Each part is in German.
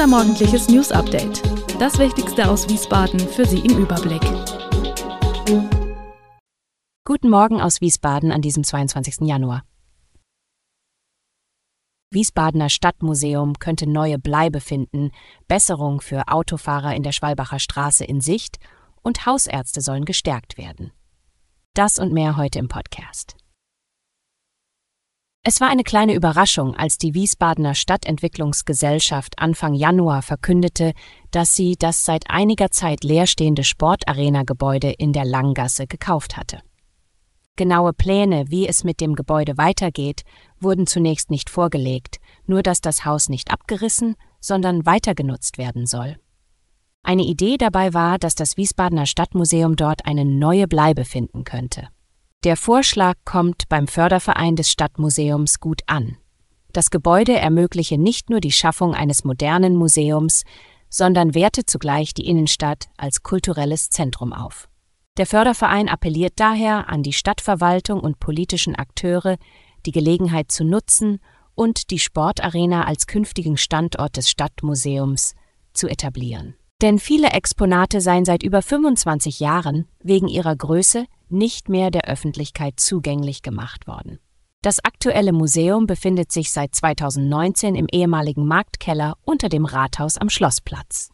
Unser morgendliches News-Update. Das Wichtigste aus Wiesbaden für Sie im Überblick. Guten Morgen aus Wiesbaden an diesem 22. Januar. Wiesbadener Stadtmuseum könnte neue Bleibe finden, Besserung für Autofahrer in der Schwalbacher Straße in Sicht und Hausärzte sollen gestärkt werden. Das und mehr heute im Podcast. Es war eine kleine Überraschung, als die Wiesbadener Stadtentwicklungsgesellschaft Anfang Januar verkündete, dass sie das seit einiger Zeit leerstehende Sportarena-Gebäude in der Langgasse gekauft hatte. Genaue Pläne, wie es mit dem Gebäude weitergeht, wurden zunächst nicht vorgelegt, nur dass das Haus nicht abgerissen, sondern weitergenutzt werden soll. Eine Idee dabei war, dass das Wiesbadener Stadtmuseum dort eine neue Bleibe finden könnte. Der Vorschlag kommt beim Förderverein des Stadtmuseums gut an. Das Gebäude ermögliche nicht nur die Schaffung eines modernen Museums, sondern werte zugleich die Innenstadt als kulturelles Zentrum auf. Der Förderverein appelliert daher an die Stadtverwaltung und politischen Akteure, die Gelegenheit zu nutzen und die Sportarena als künftigen Standort des Stadtmuseums zu etablieren. Denn viele Exponate seien seit über 25 Jahren wegen ihrer Größe nicht mehr der Öffentlichkeit zugänglich gemacht worden. Das aktuelle Museum befindet sich seit 2019 im ehemaligen Marktkeller unter dem Rathaus am Schlossplatz.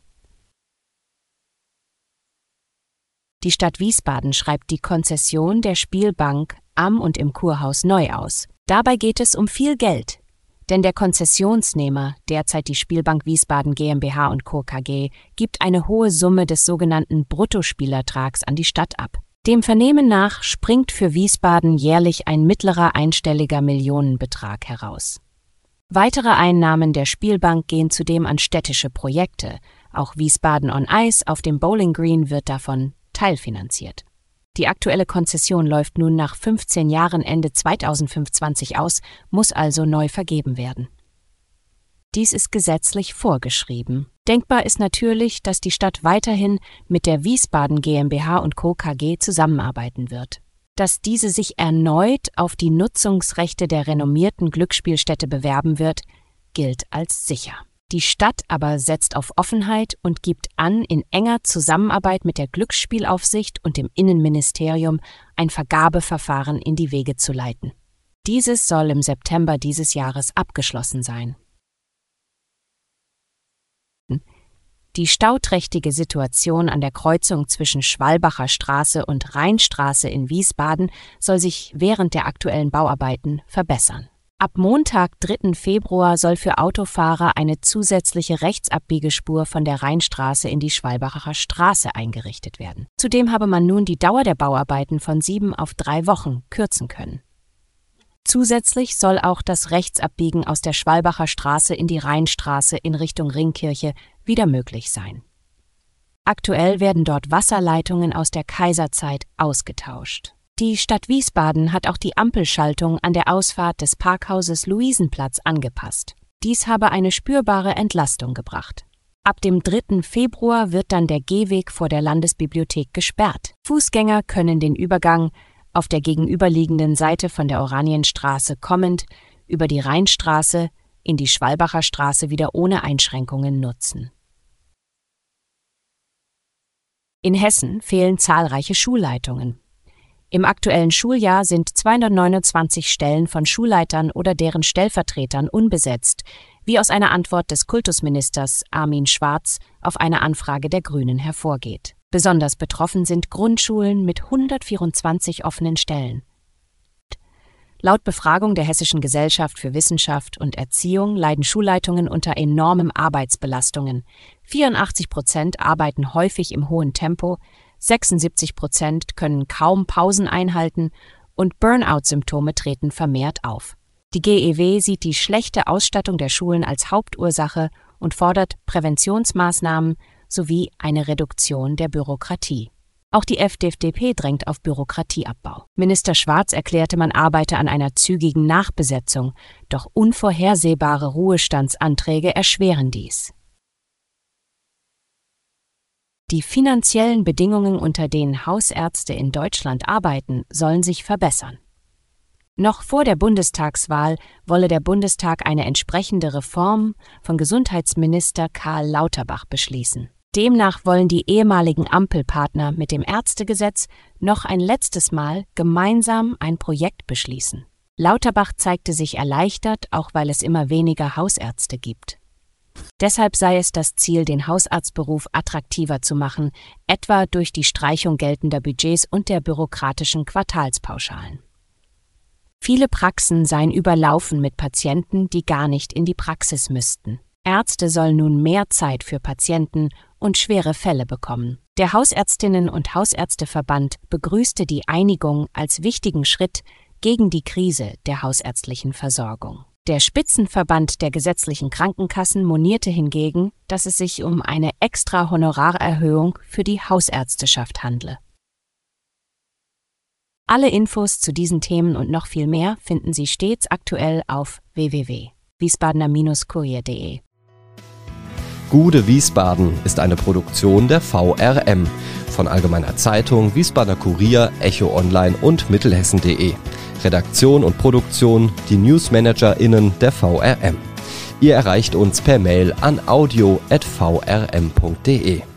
Die Stadt Wiesbaden schreibt die Konzession der Spielbank am und im Kurhaus neu aus. Dabei geht es um viel Geld, denn der Konzessionsnehmer, derzeit die Spielbank Wiesbaden GmbH und Co. KG, gibt eine hohe Summe des sogenannten Bruttospielertrags an die Stadt ab. Dem Vernehmen nach springt für Wiesbaden jährlich ein mittlerer einstelliger Millionenbetrag heraus. Weitere Einnahmen der Spielbank gehen zudem an städtische Projekte. Auch Wiesbaden on Ice auf dem Bowling Green wird davon teilfinanziert. Die aktuelle Konzession läuft nun nach 15 Jahren Ende 2025 aus, muss also neu vergeben werden. Dies ist gesetzlich vorgeschrieben. Denkbar ist natürlich, dass die Stadt weiterhin mit der Wiesbaden GmbH und Co. KG zusammenarbeiten wird. Dass diese sich erneut auf die Nutzungsrechte der renommierten Glücksspielstätte bewerben wird, gilt als sicher. Die Stadt aber setzt auf Offenheit und gibt an, in enger Zusammenarbeit mit der Glücksspielaufsicht und dem Innenministerium ein Vergabeverfahren in die Wege zu leiten. Dieses soll im September dieses Jahres abgeschlossen sein. Die stauträchtige Situation an der Kreuzung zwischen Schwalbacher Straße und Rheinstraße in Wiesbaden soll sich während der aktuellen Bauarbeiten verbessern. Ab Montag, 3. Februar, soll für Autofahrer eine zusätzliche Rechtsabbiegesspur von der Rheinstraße in die Schwalbacher Straße eingerichtet werden. Zudem habe man nun die Dauer der Bauarbeiten von 7 auf 3 Wochen kürzen können. Zusätzlich soll auch das Rechtsabbiegen aus der Schwalbacher Straße in die Rheinstraße in Richtung Ringkirche wieder möglich sein. Aktuell werden dort Wasserleitungen aus der Kaiserzeit ausgetauscht. Die Stadt Wiesbaden hat auch die Ampelschaltung an der Ausfahrt des Parkhauses Luisenplatz angepasst. Dies habe eine spürbare Entlastung gebracht. Ab dem 3. Februar wird dann der Gehweg vor der Landesbibliothek gesperrt. Fußgänger können den Übergang auf der gegenüberliegenden Seite von der Oranienstraße kommend über die Rheinstraße in die Schwalbacher Straße wieder ohne Einschränkungen nutzen. In Hessen fehlen zahlreiche Schulleitungen. Im aktuellen Schuljahr sind 229 Stellen von Schulleitern oder deren Stellvertretern unbesetzt, wie aus einer Antwort des Kultusministers Armin Schwarz auf eine Anfrage der Grünen hervorgeht. Besonders betroffen sind Grundschulen mit 124 offenen Stellen. Laut Befragung der Hessischen Gesellschaft für Wissenschaft und Erziehung leiden Schulleitungen unter enormen Arbeitsbelastungen. 84% arbeiten häufig im hohen Tempo, 76% können kaum Pausen einhalten und Burnout-Symptome treten vermehrt auf. Die GEW sieht die schlechte Ausstattung der Schulen als Hauptursache und fordert Präventionsmaßnahmen sowie eine Reduktion der Bürokratie. Auch die FDP drängt auf Bürokratieabbau. Minister Schwarz erklärte, man arbeite an einer zügigen Nachbesetzung, doch unvorhersehbare Ruhestandsanträge erschweren dies. Die finanziellen Bedingungen, unter denen Hausärzte in Deutschland arbeiten, sollen sich verbessern. Noch vor der Bundestagswahl wolle der Bundestag eine entsprechende Reform von Gesundheitsminister Karl Lauterbach beschließen. Demnach wollen die ehemaligen Ampelpartner mit dem Ärztegesetz noch ein letztes Mal gemeinsam ein Projekt beschließen. Lauterbach zeigte sich erleichtert, auch weil es immer weniger Hausärzte gibt. Deshalb sei es das Ziel, den Hausarztberuf attraktiver zu machen, etwa durch die Streichung geltender Budgets und der bürokratischen Quartalspauschalen. Viele Praxen seien überlaufen mit Patienten, die gar nicht in die Praxis müssten. Ärzte sollen nun mehr Zeit für Patienten und schwere Fälle bekommen. Der Hausärztinnen- und Hausärzteverband begrüßte die Einigung als wichtigen Schritt gegen die Krise der hausärztlichen Versorgung. Der Spitzenverband der gesetzlichen Krankenkassen monierte hingegen, dass es sich um eine extra Honorarerhöhung für die Hausärzteschaft handle. Alle Infos zu diesen Themen und noch viel mehr finden Sie stets aktuell auf www.wiesbadener-kurier.de. Gude Wiesbaden ist eine Produktion der VRM von Allgemeiner Zeitung, Wiesbadener Kurier, Echo Online und Mittelhessen.de. Redaktion und Produktion, die NewsmanagerInnen der VRM. Ihr erreicht uns per Mail an audio@vrm.de.